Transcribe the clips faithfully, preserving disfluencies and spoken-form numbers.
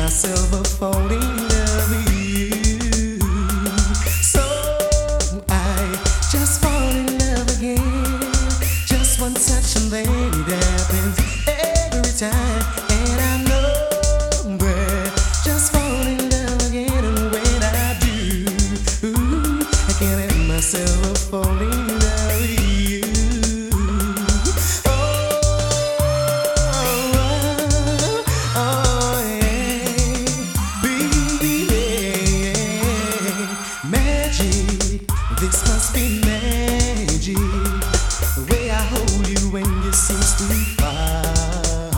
myself a falling in love with you. So I just fall in love again. Just one touch and then it happens every time. And I know we're just fall in love again. And when I do, ooh, I can't help myself a falling in love with you. This must be magic, the way I hold you when you seem too far.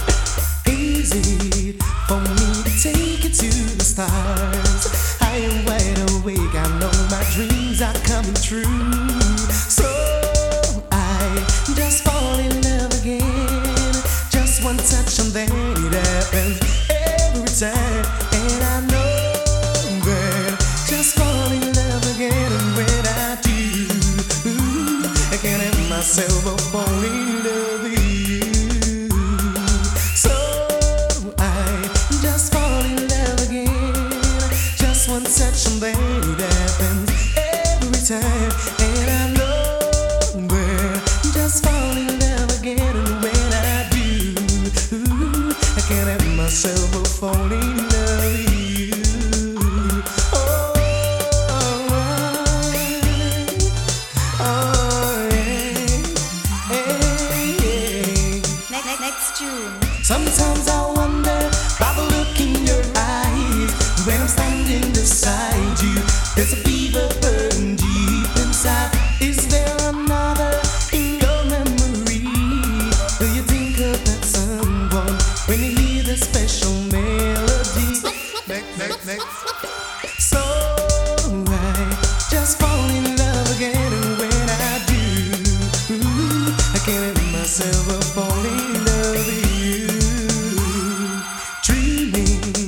Easy for me to take you to the stars. I am wide awake, I know my dreams are coming true. So I just fall in love again. Just one touch and then it happens every time. And I know that just fall in love again. And when I do, ooh, I can't help myself but fall in love with you. So I just fall in love again. Just one touch and then it happens every time. And I know we're just fall in love again. And when I do, ooh, I can't help myself but fall in love with you. Oh, oh, yeah. Hey, yeah. Next, next June. Sometimes I wonder by the look in your eyes when I'm standing beside you. There's a fever burning deep inside. Is there another in your memory? Do you think of that someone when you hear the special melody? Next, next, next. So I just fall in love again, and when I do, ooh, I can't help myself but fall in love with you. Dreaming